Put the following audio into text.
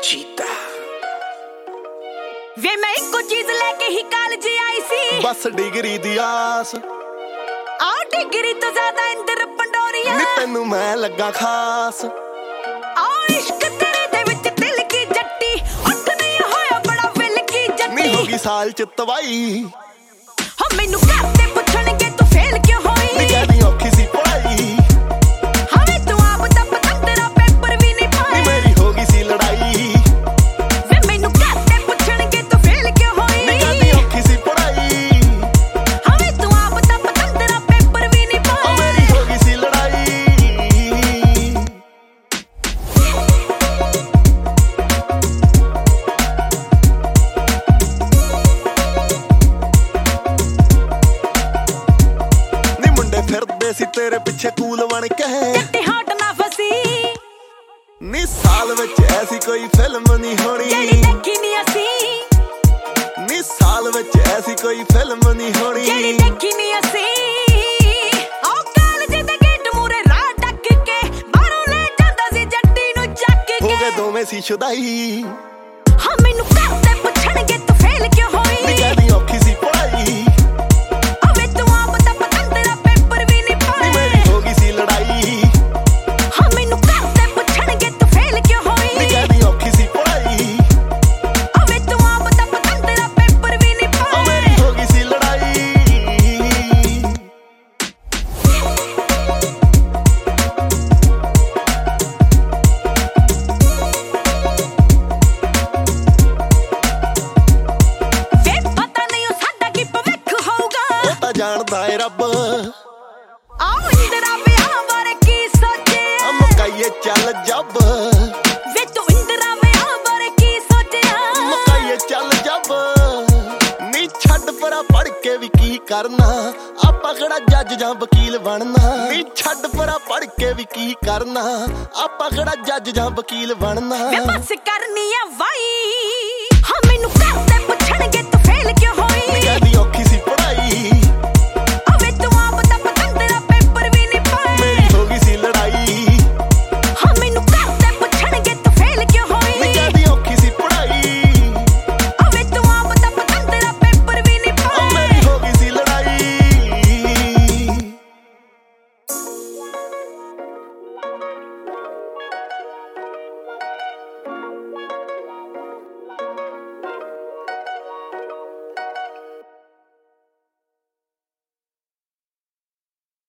ਚੀਤਾ ਵੇ ਮੈਂ ਇੱਕੋ ਚੀਜ਼ ਲੈ ਕੇ ਹੀ ਕਾਲਜ ਆਈ ਸੀ, ਬਸ ਡਿਗਰੀ ਦੀ ਆਸ। ਆ ਡਿਗਰੀ ਤੋਂ ਜ਼ਿਆਦਾ ਇੰਦਰ ਪੰਡੋਰੀਆ ਨੀ ਤੈਨੂੰ ਮੈਂ ਲੱਗਾ ਖਾਸ। ਆ ਇਸ਼ਕ ਤੇਰੇ ਦੇ ਵਿੱਚ ਦਿਲ ਕੀ ਜੱਟੀ, ਉੱਠ ਨਹੀਂ ਹੋਇਆ ਬੜਾ ਵਿਲ ਕੀ ਜੱਟੀ। ਨੀ ਹੋ ਗਈ ਸਾਲ ਚ ਤਵਾਈ, ਹੋ ਮੈਨੂੰ ਘਰ ਤੇ ਪੁੱਛਣਗੇ ਤੂੰ ਫੇਲ ਕਿਉਂ ਹੋਈ। ਨੀ ਕਹਿੰਦੀ ਔਖੀ ਸੀ ਪੜਾਈ, ਹਵੇ ਤੂੰ ਆਪ ਤਾਂ ਪਤੰਦਰਾ ਪੇਪਰ ਵੀ ਨਹੀਂ ਪਾਏ। ਨੀ ਮੇਰੀ ਹੋ ਗਈ ਸੀ ਲੜਾਈ, ਵੇ ਮੈਨੂੰ ਘਰ ਤੇ ਪੁੱਛਣਗੇ ਤੂੰ ਫੇਲ ਕਿਉਂ ਹੋਈ। ਨੀ ਕਹਿੰਦੀ ਔਖੀ ਸੀ ਪੜਾਈ, ਹਵੇ ਤੂੰ ਆਪ ਤਾਂ ਪਤੰਦਰਾ ਪੇਪਰ ਵੀ ਨਹੀਂ ਪਾਏ। ਮੇਰੀ ਹੋ ਗਈ ਸੀ ਲੜਾਈ। ਨੀ ਮੁੰਡੇ ਫਿਰਦੇ ਸੀ ਤੇਰੇ ਪਿੱਛੇ ਕੂਲ ਬਣ ਕੇ, ਕਿਤੇ ਹਟ ਨਾ ਫਸੀ ਨੀ ਸਾਲ ਵਿੱਚ ਐਸੀ ਕੋਈ ਫਿਲਮ ਨਹੀਂ ਹੋਣੀ, ਜਿਹੜੀ ਦੇਖੀ ਨਹੀਂ ਅਸੀਂ। ਨੀ ਸਾਲ ਵਿੱਚ ਐਸੀ ਕੋਈ ਫਿਲਮ ਨਹੀਂ ਹੋਣੀ, ਜਿਹੜੀ ਦੇਖੀ ਨਹੀਂ ਅਸੀਂ। ਆਹ ਕਾਲਜ ਦੇ ਗੇਟ ਮੂਰੇ ਰਾਹ ਡੱਕ ਕੇ ਬਾਹਰੋਂ ਲੈ ਜਾਂਦਾ ਸੀ ਜੱਟੀ ਨੂੰ ਚੱਕ ਹੋ ਗਏ ਕੇ। ਦੋਵੇਂ ਸੀ ਸ਼ੁਦਾਈ, ਹਾਂ ਮੈਨੂੰ ਘਰ ਤੇ ਪੁੱਛਣਗੇ ਤੂੰ ਫੇਲ ਕਿਉਂ ਹੋਈ। ਨੀ ਕਹਿੰਦੀ ਔਖੀ ਸੀ ਪੜਾਈ, ਹਵੇ ਤੂੰ ਆਪ ਤਾਂ ਪਤੰਦਰਾ ਪੇਪਰ ਵੀ ਨਹੀਂ ਨੀ ਪਾਏ। ਮੇਰੀ ਹੋ ਗਈ ਸੀ ਲੜਾਈ, ਹਾਂ ਮੈਨੂੰ ਘਰ ਤੇ ਪੁੱਛਣਗੇ ਤੂੰ ਫੇਲ ਕਿਉਂ ਨੀ ਹੋਈ। ਕਹਿੰਦੀ ਔਖੀ ਸੀ ਪੜਾਈ, ਹਵੇ ਤੂੰ ਆਪ ਤਾਂ ਪਤੰਦਰਾ ਪੇਪਰ ਵੀ ਨਹੀਂ ਪਾਏ। ਮੇਰੀ ਹੋ ਗਈ ਸੀ ਲੜਾਈ। ਵੇ ਪਤਾ ਨਹੀਂ ਉਹ ਸਾਡਾ ਕੀ ਭਵਿੱਖ ਹੋਊਗਾ, ਉਹ ਤਾਂ ਜਾਣਦਾ ਏ ਰੱਬ, ਆਹ ਇੰਦਰਾ ਵਿਆਹ ਬਾਰੇ ਕੀ ਸੋਚਿਆ। ਮੁਕਾਈਏ ਚੱਲ ਜੱਬ, ਵੇ ਤੂੰ ਇੰਦਰਾ ਵਿਆਹ ਬਾਰੇ ਕੀ ਸੋਚਿਆ। ਮੁਕਾਈਏ ਚੱਲ ਜੱਬ, ਨੀ ਛੱਡ ਪਰਾ ਪੜ ਕੇ ਵੀ ਕੀ ਕਰਨਾ, ਆਪਾਂ ਕਿਹੜਾ ਜੱਜ ਜਾਂ ਵਕੀਲ ਬਣਨਾ। ਨੀ ਛੱਡ ਪਰਾ ਪੜ ਕੇ ਵੀ ਕੀ ਕਰਨਾ, ਆਪਾਂ ਕਿਹੜਾ ਜੱਜ ਜਾਂ ਵਕੀਲ ਬਣਨਾ। ਵੇ ਬਸ ਕਰਨੀ ਆ ਵਾਈ, ਹਾਂ ਮੈਨੂੰ ਘਰ ਤੇ ਪੁੱਛਣਗੇ ਤੂੰ ਫੇਲ ਕਿਉਂ ਹੋਈ।